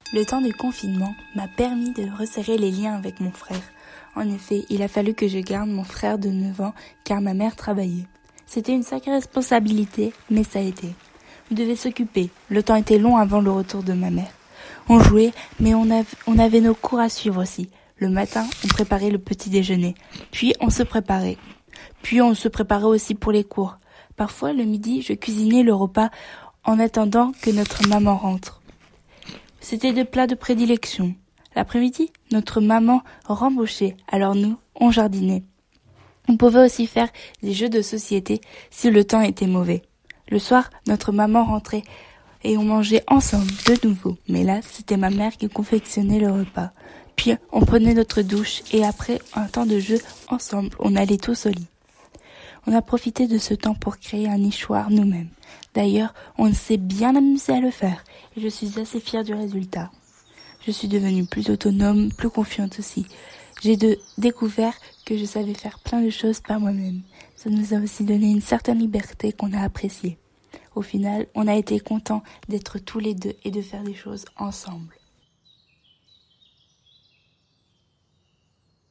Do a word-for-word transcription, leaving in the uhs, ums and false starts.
Le temps du confinement m'a permis de resserrer les liens avec mon frère. En effet, il a fallu que je garde mon frère de neuf ans car ma mère travaillait. C'était une sacrée responsabilité, mais ça a été. On devait s'occuper. Le temps était long avant le retour de ma mère. On jouait, mais on, av- on avait nos cours à suivre aussi. Le matin, on préparait le petit déjeuner. Puis on se préparait. Puis on se préparait aussi pour les cours. Parfois, le midi, je cuisinais le repas en attendant que notre maman rentre. C'était des plats de prédilection. L'après-midi, notre maman rembauchait, alors nous, on jardinait. On pouvait aussi faire des jeux de société si le temps était mauvais. Le soir, notre maman rentrait et on mangeait ensemble de nouveau. Mais là, c'était ma mère qui confectionnait le repas. Puis, on prenait notre douche et après un temps de jeu ensemble, on allait tous au lit. On a profité de ce temps pour créer un nichoir nous-mêmes. D'ailleurs, on s'est bien amusé à le faire et je suis assez fière du résultat. Je suis devenue plus autonome, plus confiante aussi. J'ai de découvert que je savais faire plein de choses par moi-même. Ça nous a aussi donné une certaine liberté qu'on a appréciée. Au final, on a été contents d'être tous les deux et de faire des choses ensemble.